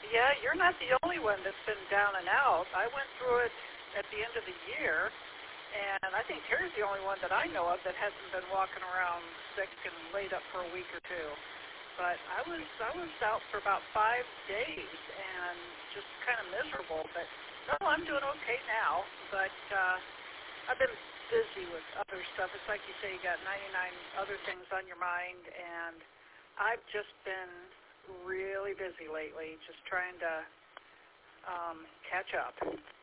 Yeah, you're not the only one that's been down and out. I went through it at the end of the year, and I think Terry's the only one that I know of that hasn't been walking around sick and laid up for a week or two. But I was out for about 5 days and just kind of miserable. But no, I'm doing okay now. But I've been busy with other stuff. It's like you say, you got 99 other things on your mind, and I've just been really busy lately, just trying to catch up.